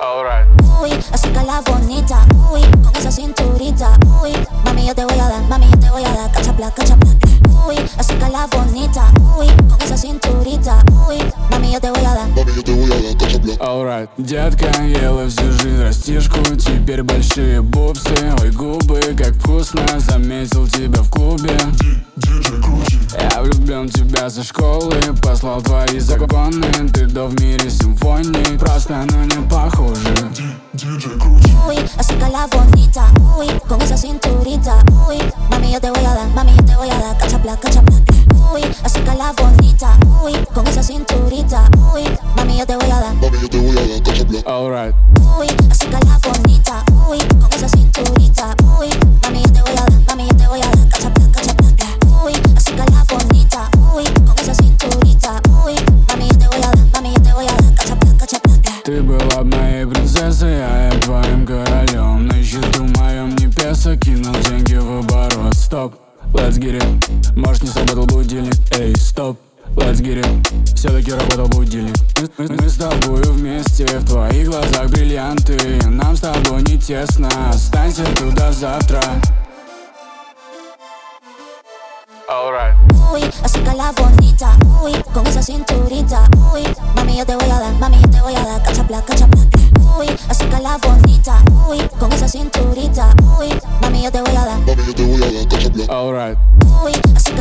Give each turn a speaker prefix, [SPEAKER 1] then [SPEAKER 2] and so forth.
[SPEAKER 1] Alright.
[SPEAKER 2] Uy, así que la bonita, uy, con esa cinturita, uy, mami yo te voy a dar, mami yo te voy a dar, cachapla, cachapla. Uy, así que la bonita, uy, con esa cinturita, uy, mami yo te voy a dar,
[SPEAKER 3] mами, я te voy a dar, cachapla.
[SPEAKER 1] Alright. Детка ела всю жизнь растишку, теперь большие бобсы. Ой, губы, как вкусно, заметил тебя в клубе. Я влюблен в тебя со школы, послал твои законы. Ты до в мире симфоний, просто но не похоже.
[SPEAKER 2] uy, así que la bonita, uy, con esa cinturita, uy, mami yo te voy a dar, mami yo te voy a dar, cachapla, cachapla. Uy, así que la bonita, uy, con esa cinturita, uy, mami yo te voy a dar,
[SPEAKER 3] Mami, yo te voy a dar, cachapla.
[SPEAKER 1] Alright.
[SPEAKER 2] uy, así que la bonita, uy, con esa cinturita, uy, mami yo te voy a dar, mami yo te voy a dar, cachapla, cachapla. Uy, así que la bonita, uy, con esa cinturita, uy, mami yo te voy a dar, mami yo te voy a dar, cachapla, cachapla.
[SPEAKER 1] Ты была моей принцессой, а я твоим королем. На счету моем не песо, кинул деньги в оборот. Стоп, let's get it. Может, не сработал будильник, эй, стоп, let's get it. Все-таки работал будильник. Мы с тобою вместе, в твоих глазах бриллианты. Нам с тобой не тесно, останься туда завтра. Alright.
[SPEAKER 2] Uy, así que la bonita, uy, con esa cinturita, uy, mami yo te voy a dar, mami yo te voy a dar, cachapla, cachapla. Uy, así que la bonita, uy, con esa cinturita, uy, mami yo te voy a dar,
[SPEAKER 3] Mami, yo te voy a dar, cachapla.
[SPEAKER 1] Alright.
[SPEAKER 2] uy, así